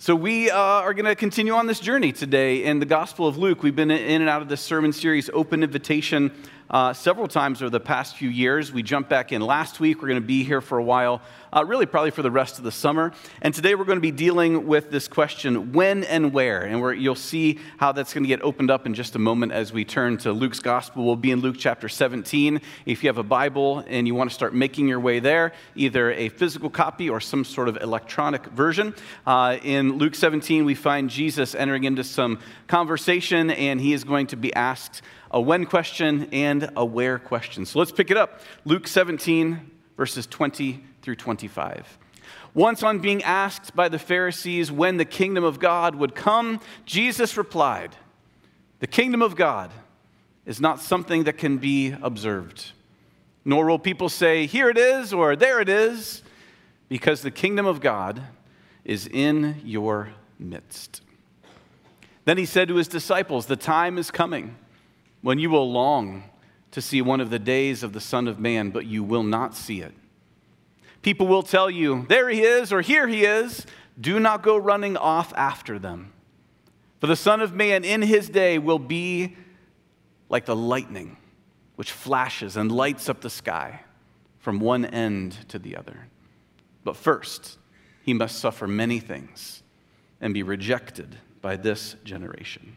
So we are going to continue on this journey today in the Gospel of Luke. We've been in and out of this sermon series, Open Invitation, several times over the past few years. We jumped back in last week. We're going to be here for a while, really probably for the rest of the summer. And today we're going to be dealing with this question, when and where? And you'll see how that's going to get opened up in just a moment as we turn to Luke's Gospel. We'll be in Luke chapter 17. If you have a Bible and you want to start making your way there, either a physical copy or some sort of electronic version, in Luke 17, we find Jesus entering into some conversation, and he is going to be asked a when question and a where question. So let's pick it up. Luke 17, verses 20 through 25. Once on being asked by the Pharisees when the kingdom of God would come, Jesus replied, "The kingdom of God is not something that can be observed, nor will people say, 'Here it is,' or 'There it is,' because the kingdom of God is in your midst." Then he said to his disciples, "The time is coming when you will long to see one of the days of the Son of Man, but you will not see it. People will tell you, 'There he is,' or 'Here he is.' Do not go running off after them. For the Son of Man in his day will be like the lightning, which flashes and lights up the sky from one end to the other. But first, he must suffer many things and be rejected by this generation."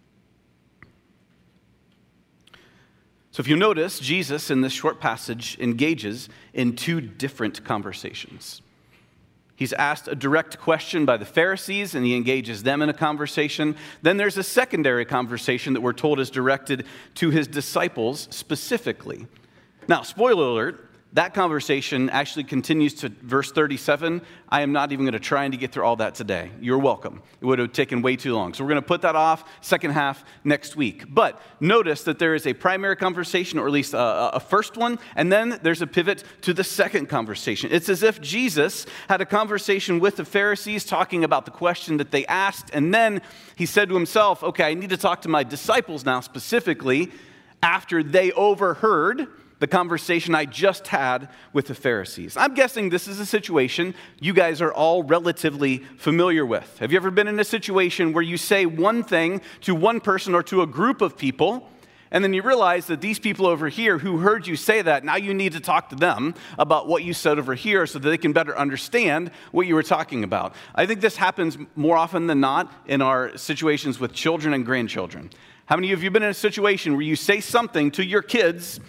So if you notice, Jesus in this short passage engages in two different conversations. He's asked a direct question by the Pharisees, and he engages them in a conversation. Then there's a secondary conversation that we're told is directed to his disciples specifically. Now, spoiler alert, that conversation actually continues to verse 37. I am not even going to try and get through all that today. You're welcome. It would have taken way too long. So we're going to put that off, second half, next week. But notice that there is a primary conversation, or at least a first one, and then there's a pivot to the second conversation. It's as if Jesus had a conversation with the Pharisees talking about the question that they asked, and then he said to himself, okay, I need to talk to my disciples now specifically after they overheard the conversation I just had with the Pharisees. I'm guessing this is a situation you guys are all relatively familiar with. Have you ever been in a situation where you say one thing to one person or to a group of people, and then you realize that these people over here who heard you say that, now you need to talk to them about what you said over here so that they can better understand what you were talking about? I think this happens more often than not in our situations with children and grandchildren. How many of you have been in a situation where you say something to your kids,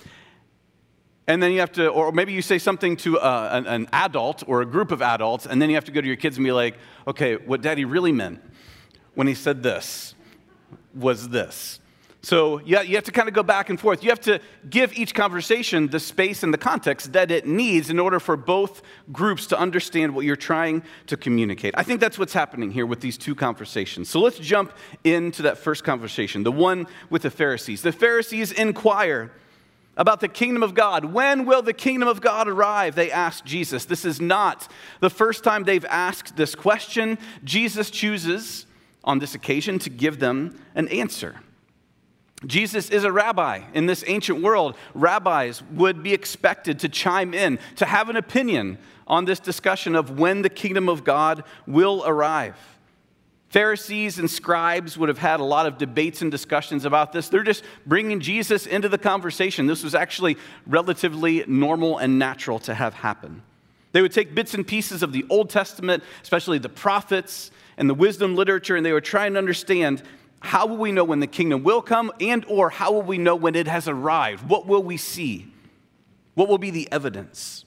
and then you have to, or maybe you say something to an adult or a group of adults, and then you have to go to your kids and be like, okay, what Daddy really meant when he said this was this. So you have to kind of go back and forth. You have to give each conversation the space and the context that it needs in order for both groups to understand what you're trying to communicate. I think that's what's happening here with these two conversations. So let's jump into that first conversation, the one with the Pharisees. The Pharisees inquire about the kingdom of God. When will the kingdom of God arrive? They asked Jesus. This is not the first time they've asked this question. Jesus chooses on this occasion to give them an answer. Jesus is a rabbi in this ancient world. Rabbis would be expected to chime in, to have an opinion on this discussion of when the kingdom of God will arrive. Pharisees and scribes would have had a lot of debates and discussions about this. They're just bringing Jesus into the conversation. This was actually relatively normal and natural to have happen. They would take bits and pieces of the Old Testament, especially the prophets and the wisdom literature, and they would try and understand, how will we know when the kingdom will come, and or how will we know when it has arrived? What will we see? What will be the evidence?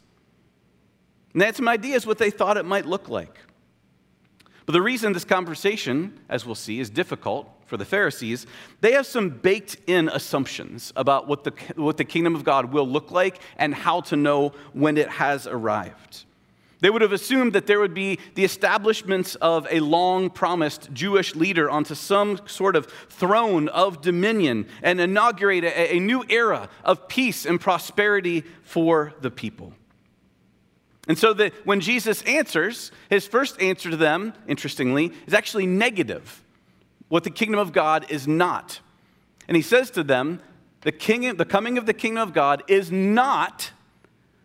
And they had some ideas what they thought it might look like. But the reason this conversation, as we'll see, is difficult for the Pharisees, they have some baked-in assumptions about what the kingdom of God will look like and how to know when it has arrived. They would have assumed that there would be the establishment of a long-promised Jewish leader onto some sort of throne of dominion and inaugurate a new era of peace and prosperity for the people. And so when Jesus answers, his first answer to them, interestingly, is actually negative. What the kingdom of God is not. And he says to them, the coming of the kingdom of God is not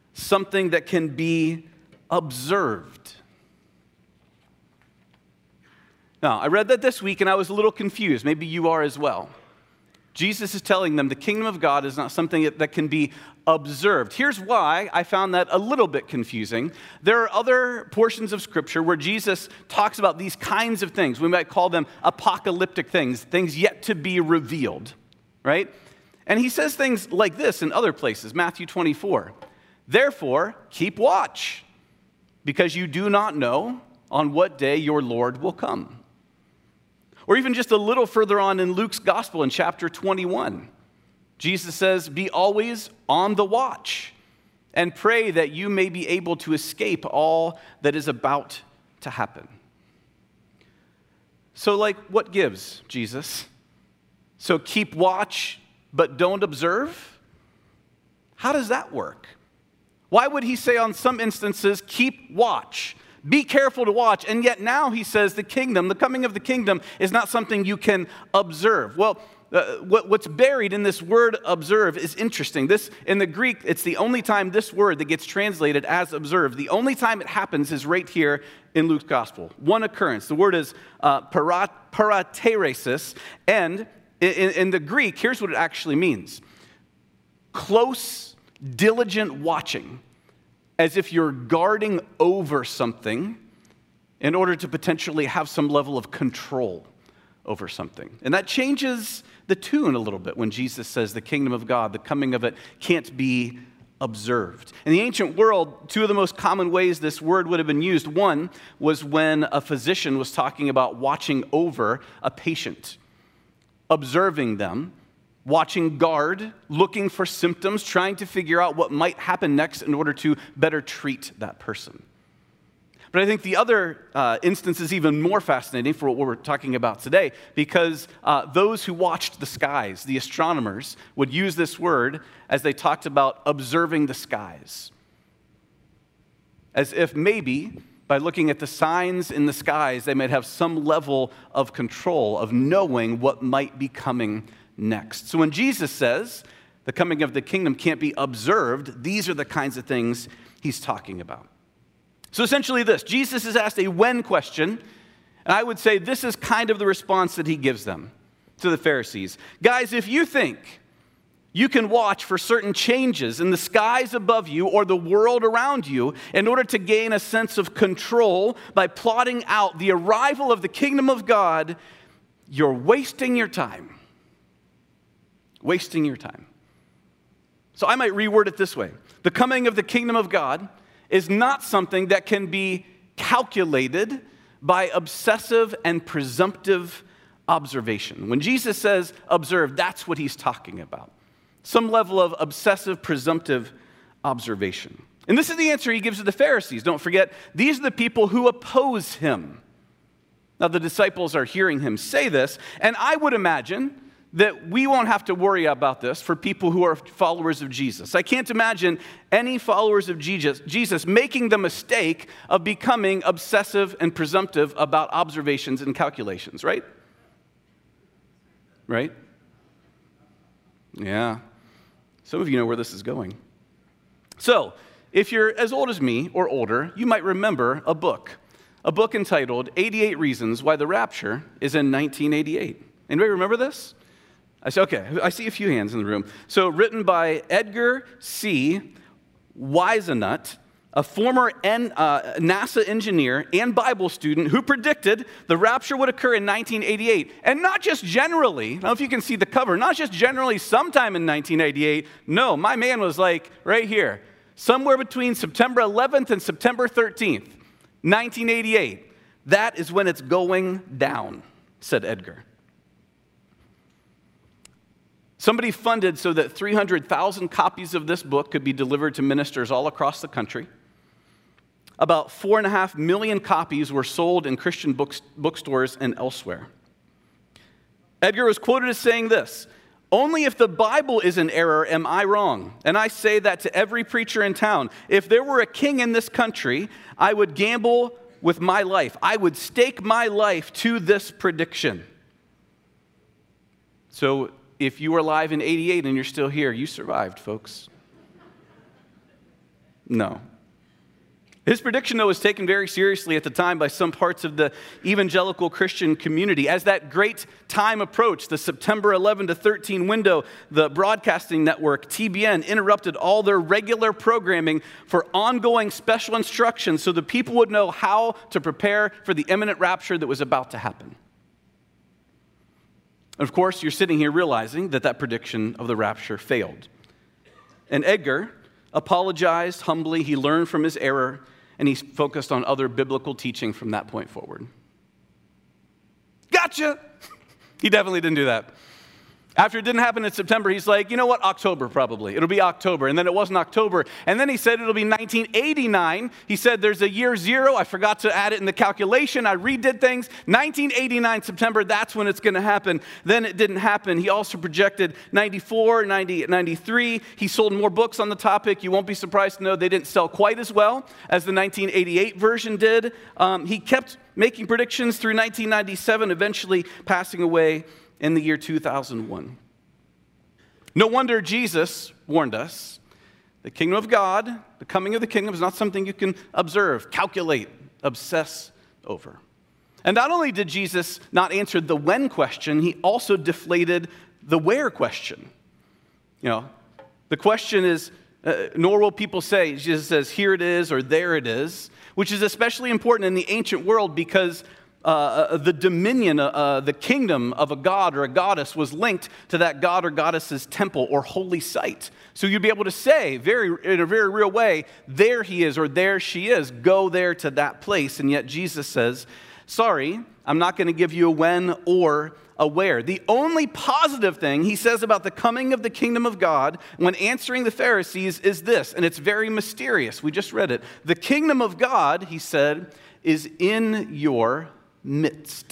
something that can be observed. Now, I read that this week and I was a little confused. Maybe you are as well. Jesus is telling them the kingdom of God is not something that can be observed. Here's why I found that a little bit confusing. There are other portions of Scripture where Jesus talks about these kinds of things. We might call them apocalyptic things, things yet to be revealed, right? And he says things like this in other places, Matthew 24. Therefore, keep watch, because you do not know on what day your Lord will come. Or even just a little further on in Luke's gospel in chapter 21, Jesus says, be always on the watch and pray that you may be able to escape all that is about to happen. So, what gives, Jesus? So keep watch, but don't observe? How does that work? Why would he say on some instances, keep watch? Be careful to watch, and yet now he says the coming of the kingdom is not something you can observe. Well, what's buried in this word observe is interesting. This, in the Greek, it's the only time this word that gets translated as observe. The only time it happens is right here in Luke's gospel. One occurrence. The word is parateresis, and in the Greek, here's what it actually means. Close, diligent watching. As if you're guarding over something in order to potentially have some level of control over something. And that changes the tune a little bit when Jesus says the kingdom of God, the coming of it, can't be observed. In the ancient world, two of the most common ways this word would have been used. One was when a physician was talking about watching over a patient, observing them, watching guard, looking for symptoms, trying to figure out what might happen next in order to better treat that person. But I think the other instance is even more fascinating for what we're talking about today, because those who watched the skies, the astronomers, would use this word as they talked about observing the skies. As if maybe by looking at the signs in the skies, they might have some level of control of knowing what might be coming next. So when Jesus says the coming of the kingdom can't be observed, these are the kinds of things he's talking about. So essentially this, Jesus is asked a when question, and I would say this is kind of the response that he gives them to the Pharisees. Guys, if you think you can watch for certain changes in the skies above you or the world around you in order to gain a sense of control by plotting out the arrival of the kingdom of God, you're wasting your time. Wasting your time. So I might reword it this way. The coming of the kingdom of God is not something that can be calculated by obsessive and presumptive observation. When Jesus says observe, that's what he's talking about. Some level of obsessive, presumptive observation. And this is the answer he gives to the Pharisees. Don't forget, these are the people who oppose him. Now, the disciples are hearing him say this, and I would imagine that we won't have to worry about this for people who are followers of Jesus. I can't imagine any followers of Jesus making the mistake of becoming obsessive and presumptive about observations and calculations, right? Right? Yeah. Some of you know where this is going. So, if you're as old as me or older, you might remember a book entitled 88 Reasons Why the Rapture is in 1988. Anybody remember this? I say, okay, I see a few hands in the room. So, written by Edgar C. Whisenant, a former NASA engineer and Bible student who predicted the rapture would occur in 1988. And not just generally, I don't know if you can see the cover, not just generally sometime in 1988. No, my man was like right here, somewhere between September 11th and September 13th, 1988. That is when it's going down, said Edgar. Somebody funded so that 300,000 copies of this book could be delivered to ministers all across the country. About 4.5 million copies were sold in Christian bookstores and elsewhere. Edgar was quoted as saying this, "Only if the Bible is in error am I wrong. And I say that to every preacher in town. If there were a king in this country, I would gamble with my life. I would stake my life to this prediction." So, if you were alive in 88 and you're still here, you survived, folks. No. His prediction, though, was taken very seriously at the time by some parts of the evangelical Christian community. As that great time approached, the September 11 to 13 window, the broadcasting network, TBN, interrupted all their regular programming for ongoing special instructions so the people would know how to prepare for the imminent rapture that was about to happen. And of course, you're sitting here realizing that prediction of the rapture failed. And Edgar apologized humbly. He learned from his error, and he focused on other biblical teaching from that point forward. Gotcha! He definitely didn't do that. After it didn't happen in September, he's like, you know what, October probably. It'll be October. And then it wasn't October. And then he said it'll be 1989. He said there's a year zero. I forgot to add it in the calculation. I redid things. 1989 September, that's when it's going to happen. Then it didn't happen. He also projected 94, 90, 93. He sold more books on the topic. You won't be surprised to know they didn't sell quite as well as the 1988 version did. He kept making predictions through 1997, eventually passing away in the year 2001. No wonder Jesus warned us. The kingdom of God, the coming of the kingdom, is not something you can observe, calculate, obsess over. And not only did Jesus not answer the when question, he also deflated the where question. You know, the question is, nor will people say, Jesus says, here it is or there it is, which is especially important in the ancient world because the dominion, the kingdom of a god or a goddess was linked to that god or goddess's temple or holy site. So you'd be able to say in a very real way, there he is or there she is, go there to that place. And yet Jesus says, sorry, I'm not going to give you a when or a where. The only positive thing he says about the coming of the kingdom of God when answering the Pharisees is this, and it's very mysterious. We just read it. The kingdom of God, he said, is in your midst.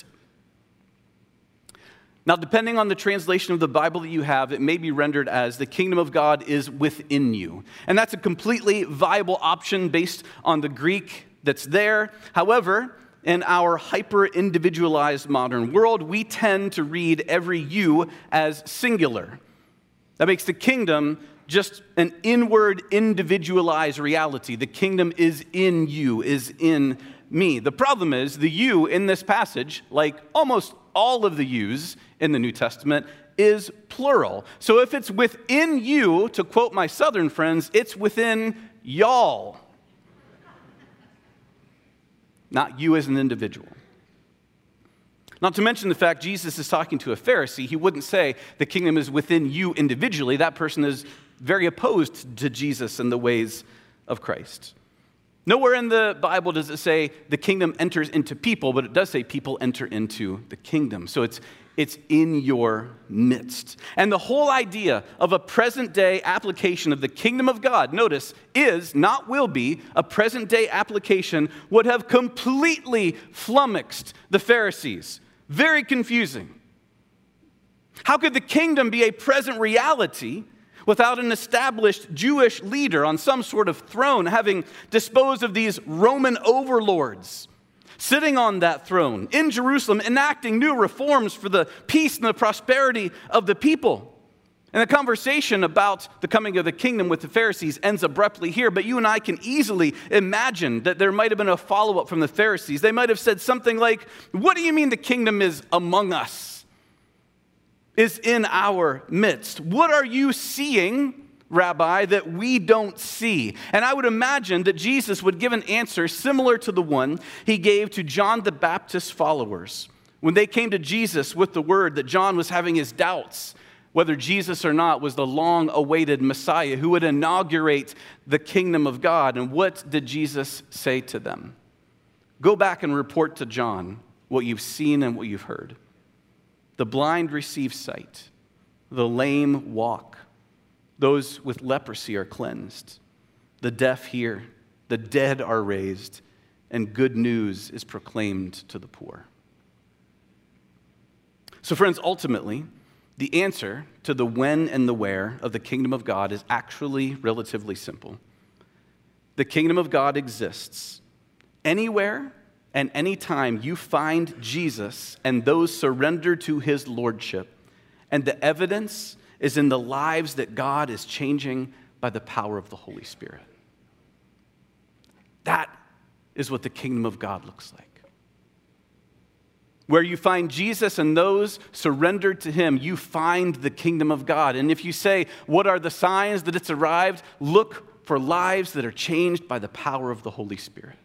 Now, depending on the translation of the Bible that you have, it may be rendered as the kingdom of God is within you. And that's a completely viable option based on the Greek that's there. However, in our hyper-individualized modern world, we tend to read every you as singular. That makes the kingdom just an inward, individualized reality. The kingdom is in you, is in me. The problem is the you in this passage, like almost all of the yous in the New Testament, is plural. So if it's within you, to quote my southern friends, it's within y'all. Not you as an individual. Not to mention the fact Jesus is talking to a Pharisee. He wouldn't say the kingdom is within you individually. That person is very opposed to Jesus and the ways of Christ. Nowhere in the Bible does it say the kingdom enters into people, but it does say people enter into the kingdom. So it's in your midst. And the whole idea of a present-day application of the kingdom of God, notice, is, not will be, a present-day application would have completely flummoxed the Pharisees. Very confusing. How could the kingdom be a present reality without an established Jewish leader on some sort of throne having disposed of these Roman overlords, sitting on that throne in Jerusalem, enacting new reforms for the peace and the prosperity of the people? And the conversation about the coming of the kingdom with the Pharisees ends abruptly here, but you and I can easily imagine that there might have been a follow-up from the Pharisees. They might have said something like, what do you mean the kingdom is among us? Is in our midst. What are you seeing, Rabbi, that we don't see? And I would imagine that Jesus would give an answer similar to the one he gave to John the Baptist's followers when they came to Jesus with the word that John was having his doubts whether Jesus or not was the long-awaited Messiah who would inaugurate the kingdom of God. And what did Jesus say to them? Go back and report to John what you've seen and what you've heard. The blind receive sight, the lame walk, those with leprosy are cleansed, the deaf hear, the dead are raised, and good news is proclaimed to the poor. So friends, ultimately, the answer to the when and the where of the kingdom of God is actually relatively simple. The kingdom of God exists anywhere and anytime you find Jesus and those surrendered to his lordship, and the evidence is in the lives that God is changing by the power of the Holy Spirit. That is what the kingdom of God looks like. Where you find Jesus and those surrendered to him, you find the kingdom of God. And if you say, what are the signs that it's arrived? Look for lives that are changed by the power of the Holy Spirit.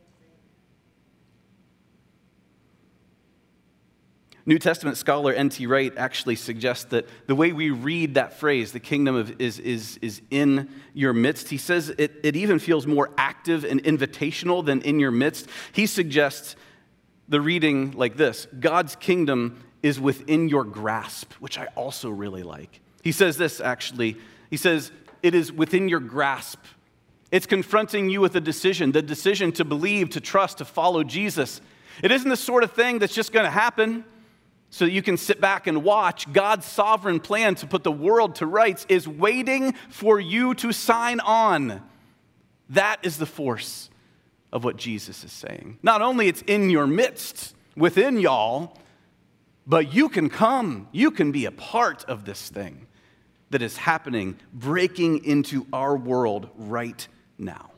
New Testament scholar N.T. Wright actually suggests that the way we read that phrase, the kingdom is in your midst, he says it even feels more active and invitational than in your midst. He suggests the reading like this: God's kingdom is within your grasp, which I also really like. He says this actually. He says, it is within your grasp. It's confronting you with a decision, the decision to believe, to trust, to follow Jesus. It isn't the sort of thing that's just going to happen so that you can sit back and watch. God's sovereign plan to put the world to rights is waiting for you to sign on. That is the force of what Jesus is saying. Not only it's in your midst, within y'all, but you can come. You can be a part of this thing that is happening, breaking into our world right now.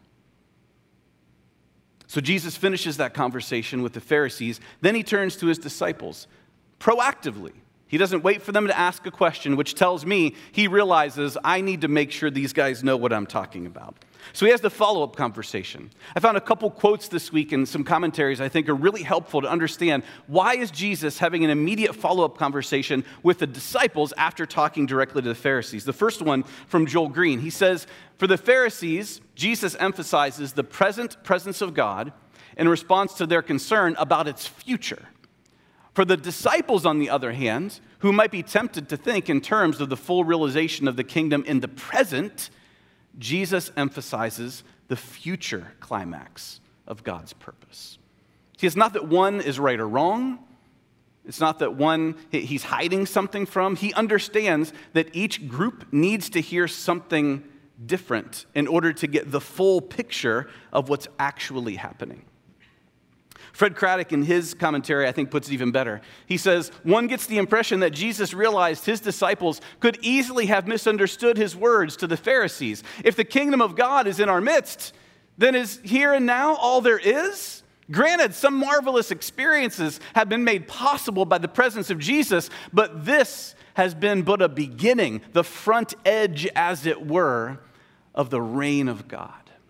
So Jesus finishes that conversation with the Pharisees. Then he turns to his disciples proactively. He doesn't wait for them to ask a question, which tells me he realizes I need to make sure these guys know what I'm talking about. So he has the follow-up conversation. I found a couple quotes this week and some commentaries I think are really helpful to understand why is Jesus having an immediate follow-up conversation with the disciples after talking directly to the Pharisees. The first one from Joel Green. He says, for the Pharisees, Jesus emphasizes the present presence of God in response to their concern about its future. For the disciples, on the other hand, who might be tempted to think in terms of the full realization of the kingdom in the present, Jesus emphasizes the future climax of God's purpose. See, it's not that one is right or wrong. It's not that one he's hiding something from. He understands that each group needs to hear something different in order to get the full picture of what's actually happening. Fred Craddock, in his commentary, I think puts it even better. He says, one gets the impression that Jesus realized his disciples could easily have misunderstood his words to the Pharisees. If the kingdom of God is in our midst, then is here and now all there is? Granted, some marvelous experiences have been made possible by the presence of Jesus, but this has been but a beginning, the front edge, as it were, of the reign of God.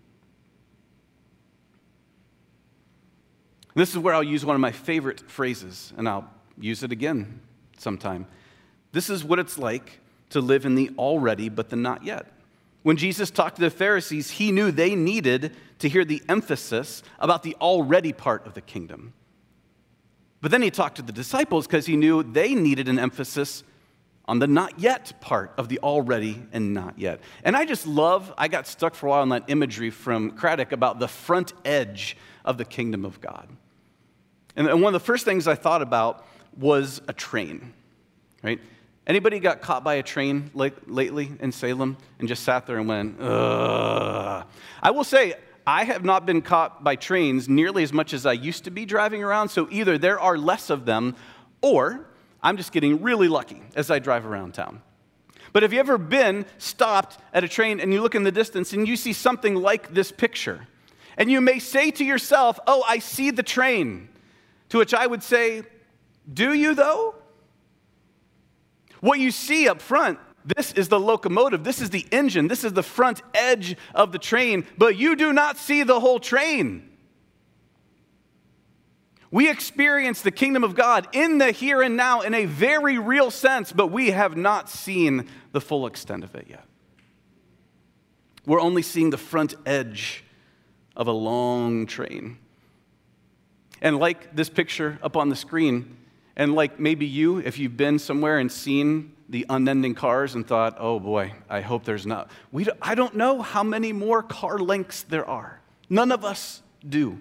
This is where I'll use one of my favorite phrases, and I'll use it again sometime. This is what it's like to live in the already but the not yet. When Jesus talked to the Pharisees, he knew they needed to hear the emphasis about the already part of the kingdom. But then he talked to the disciples because he knew they needed an emphasis on the not yet part of the already and not yet. And I got stuck for a while on that imagery from Craddock about the front edge of the kingdom of God. And one of the first things I thought about was a train, right? Anybody got caught by a train lately in Salem and just sat there and went, ugh? I will say, I have not been caught by trains nearly as much as I used to be driving around, so either there are less of them or I'm just getting really lucky as I drive around town. But have you ever been stopped at a train and you look in the distance and you see something like this picture? And you may say to yourself, oh, I see the train. To which I would say, do you though? What you see up front, this is the locomotive, this is the engine, this is the front edge of the train, but you do not see the whole train. We experience the kingdom of God in the here and now in a very real sense, but we have not seen the full extent of it yet. We're only seeing the front edge of a long train. And like this picture up on the screen, and like maybe you, if you've been somewhere and seen the unending cars and thought, oh boy, I hope there's not. I don't know how many more car lengths there are. None of us do.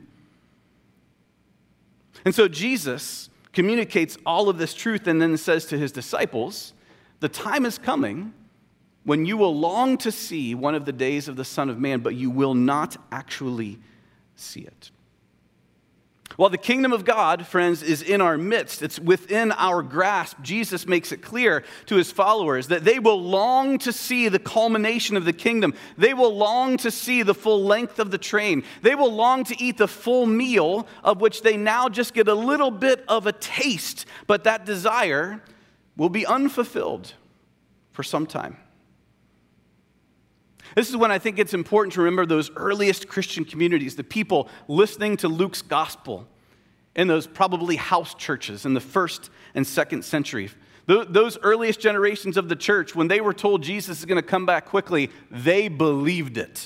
And so Jesus communicates all of this truth and then says to his disciples, the time is coming when you will long to see one of the days of the Son of Man, but you will not actually see it. While the kingdom of God, friends, is in our midst, it's within our grasp, Jesus makes it clear to his followers that they will long to see the culmination of the kingdom. They will long to see the full length of the train. They will long to eat the full meal, of which they now just get a little bit of a taste, but that desire will be unfulfilled for some time. This is when I think it's important to remember those earliest Christian communities, the people listening to Luke's gospel in those probably house churches in the 1st and 2nd century. Those earliest generations of the church, when they were told Jesus is going to come back quickly, they believed it.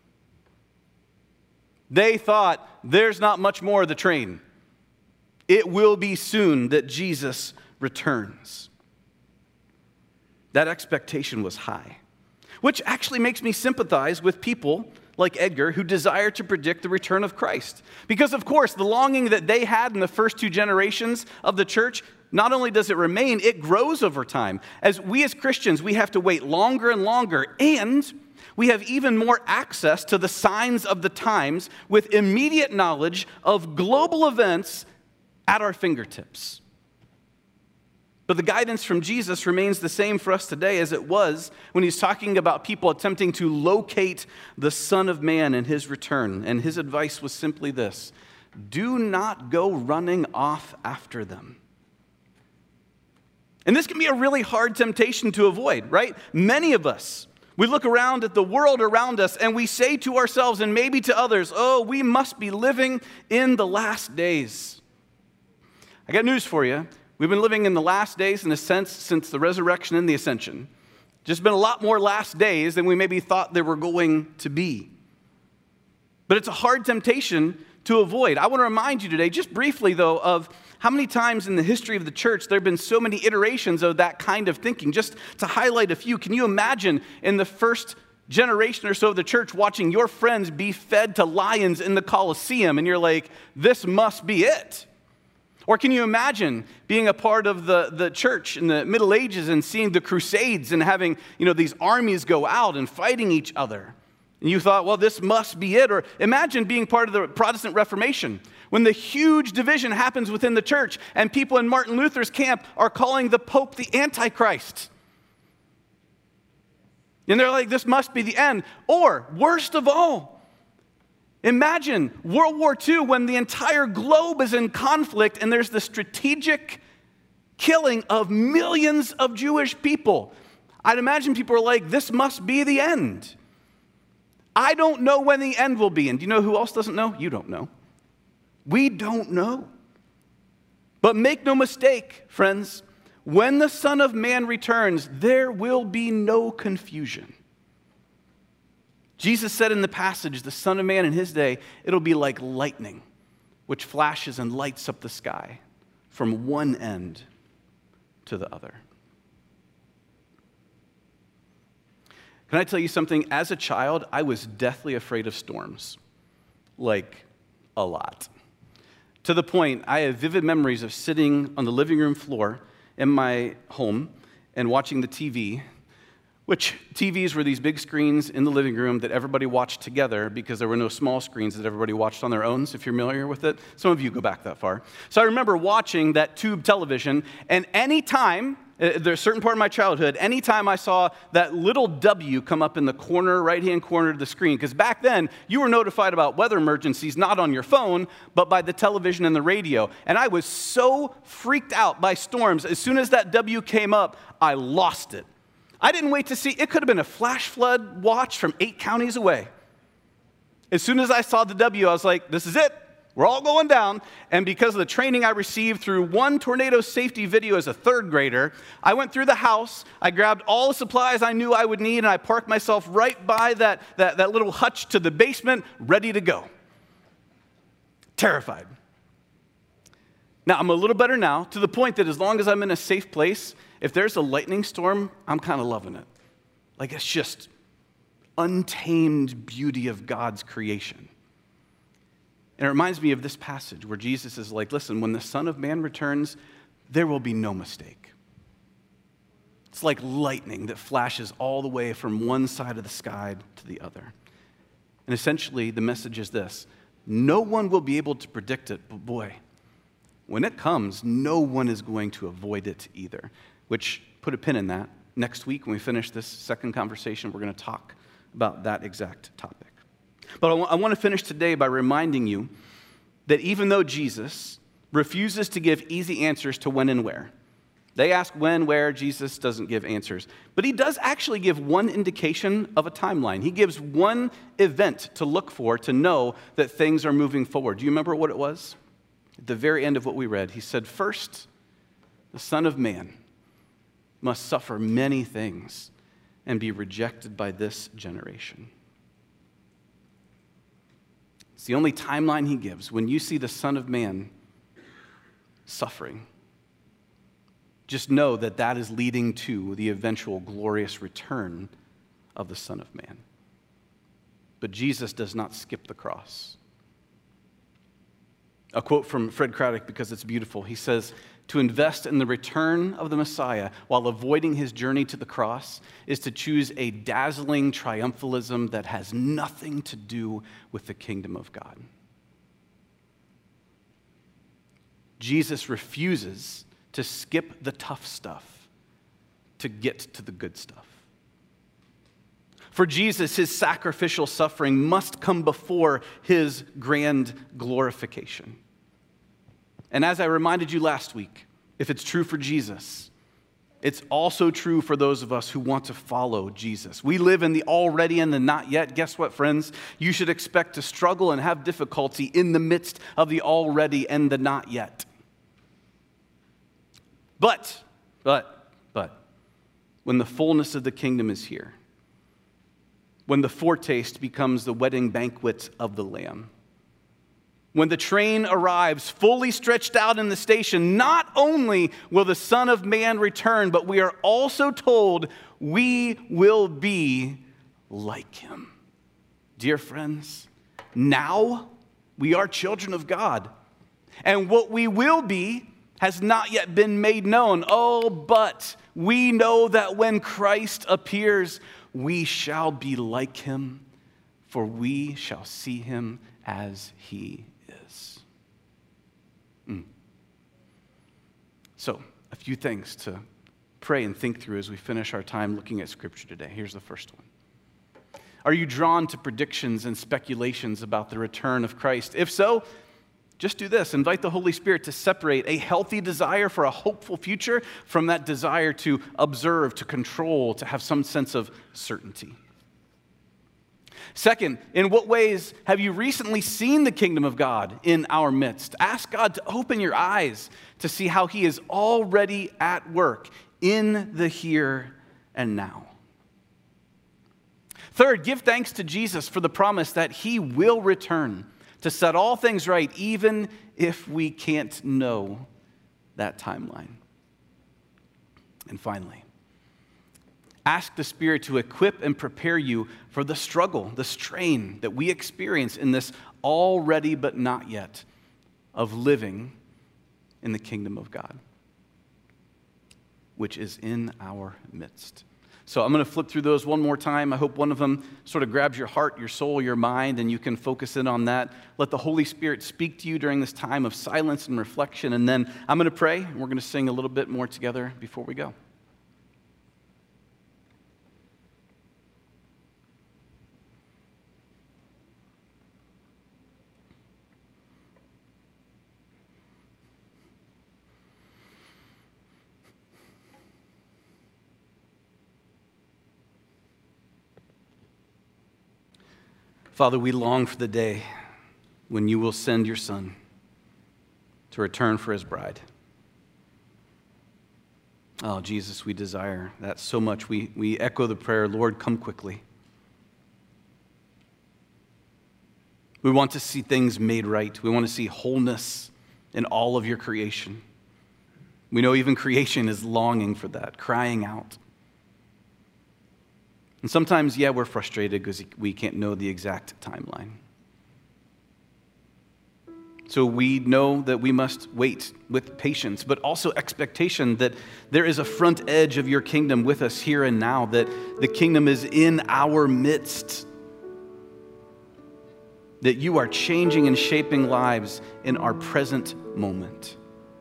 They thought, there's not much more of the train. It will be soon that Jesus returns. That expectation was high. Which actually makes me sympathize with people like Edgar who desire to predict the return of Christ. Because, of course, the longing that they had in the first 2 generations of the church, not only does it remain, it grows over time. As Christians, we have to wait longer and longer, and we have even more access to the signs of the times with immediate knowledge of global events at our fingertips. But the guidance from Jesus remains the same for us today as it was when he's talking about people attempting to locate the Son of Man in his return. And his advice was simply this: do not go running off after them. And this can be a really hard temptation to avoid, right? Many of us, we look around at the world around us and we say to ourselves and maybe to others, oh, we must be living in the last days. I got news for you. We've been living in the last days in a sense since the resurrection and the ascension. Just been a lot more last days than we maybe thought there were going to be. But it's a hard temptation to avoid. I want to remind you today, just briefly though, of how many times in the history of the church there have been so many iterations of that kind of thinking. Just to highlight a few, can you imagine in the first generation or so of the church watching your friends be fed to lions in the Colosseum and you're like, this must be it? Or can you imagine being a part of the church in the Middle Ages and seeing the Crusades and having, these armies go out and fighting each other? And you thought, well, this must be it. Or imagine being part of the Protestant Reformation when the huge division happens within the church and people in Martin Luther's camp are calling the Pope the Antichrist. And they're like, this must be the end. Or, worst of all, imagine World War II when the entire globe is in conflict and there's the strategic killing of millions of Jewish people. I'd imagine people are like, this must be the end. I don't know when the end will be. And do you know who else doesn't know? You don't know. We don't know. But make no mistake, friends, when the Son of Man returns, there will be no confusion. Jesus said in the passage, the Son of Man in his day, it'll be like lightning, which flashes and lights up the sky from one end to the other. Can I tell you something? As a child, I was deathly afraid of storms, like a lot. To the point, I have vivid memories of sitting on the living room floor in my home and watching the TV, which TVs were these big screens in the living room that everybody watched together because there were no small screens that everybody watched on their own, so if you're familiar with it. Some of you go back that far. So I remember watching that tube television, and anytime, there's a certain part of my childhood, anytime I saw that little W come up in the corner, right-hand corner of the screen, because back then, you were notified about weather emergencies not on your phone, but by the television and the radio. And I was so freaked out by storms, as soon as that W came up, I lost it. I didn't wait to see, it could have been a flash flood watch from 8 counties away. As soon as I saw the W, I was like, this is it. We're all going down. And because of the training I received through one tornado safety video as a 3rd grader, I went through the house, I grabbed all the supplies I knew I would need, and I parked myself right by that little hutch to the basement, ready to go. Terrified. Now, I'm a little better now, to the point that as long as I'm in a safe place, if there's a lightning storm, I'm kind of loving it. Like, it's just untamed beauty of God's creation. And it reminds me of this passage where Jesus is like, listen, when the Son of Man returns, there will be no mistake. It's like lightning that flashes all the way from one side of the sky to the other. And essentially, the message is this: No one will be able to predict it, but boy, when it comes, no one is going to avoid it either. Which, put a pin in that. Next week, when we finish this second conversation, we're going to talk about that exact topic. But I want to finish today by reminding you that even though Jesus refuses to give easy answers to when and where, they ask when, where, Jesus doesn't give answers. But he does actually give one indication of a timeline. He gives one event to look for to know that things are moving forward. Do you remember what it was? At the very end of what we read, he said, first, the Son of Man must suffer many things and be rejected by this generation. It's the only timeline he gives. When you see the Son of Man suffering, just know that that is leading to the eventual glorious return of the Son of Man. But Jesus does not skip the cross. A quote from Fred Craddock, because it's beautiful. He says, to invest in the return of the Messiah while avoiding his journey to the cross is to choose a dazzling triumphalism that has nothing to do with the kingdom of God. Jesus refuses to skip the tough stuff to get to the good stuff. For Jesus, his sacrificial suffering must come before his grand glorification. And as I reminded you last week, if it's true for Jesus, it's also true for those of us who want to follow Jesus. We live in the already and the not yet. Guess what, friends? You should expect to struggle and have difficulty in the midst of the already and the not yet. But, when the fullness of the kingdom is here, when the foretaste becomes the wedding banquet of the Lamb, when the train arrives fully stretched out in the station, not only will the Son of Man return, but we are also told we will be like him. Dear friends, now we are children of God, and what we will be has not yet been made known. Oh, but we know that when Christ appears, we shall be like him, for we shall see him as he is. So, a few things to pray and think through as we finish our time looking at Scripture today. Here's the first one. Are you drawn to predictions and speculations about the return of Christ? If so, just do this. Invite the Holy Spirit to separate a healthy desire for a hopeful future from that desire to observe, to control, to have some sense of certainty. Second, in what ways have you recently seen the kingdom of God in our midst? Ask God to open your eyes to see how he is already at work in the here and now. Third, give thanks to Jesus for the promise that he will return to set all things right, even if we can't know that timeline. And finally, ask the Spirit to equip and prepare you for the struggle, the strain that we experience in this already but not yet of living in the kingdom of God, which is in our midst. So I'm going to flip through those one more time. I hope one of them sort of grabs your heart, your soul, your mind, and you can focus in on that. Let the Holy Spirit speak to you during this time of silence and reflection. And then I'm going to pray, and we're going to sing a little bit more together before we go. Father, we long for the day when you will send your Son to return for his bride. Oh, Jesus, we desire that so much. We echo the prayer, Lord, come quickly. We want to see things made right. We want to see wholeness in all of your creation. We know even creation is longing for that, crying out. And sometimes, we're frustrated because we can't know the exact timeline. So we know that we must wait with patience, but also expectation that there is a front edge of your kingdom with us here and now, that the kingdom is in our midst. that you are changing and shaping lives in our present moment.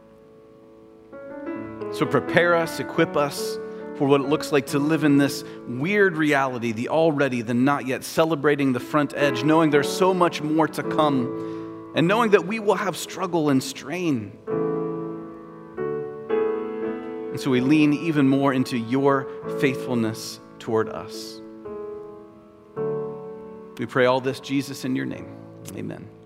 So prepare us, equip us for what it looks like to live in this weird reality, the already, the not yet, celebrating the front edge, knowing there's so much more to come, and knowing that we will have struggle and strain. And so we lean even more into your faithfulness toward us. We pray all this, Jesus, in your name. Amen.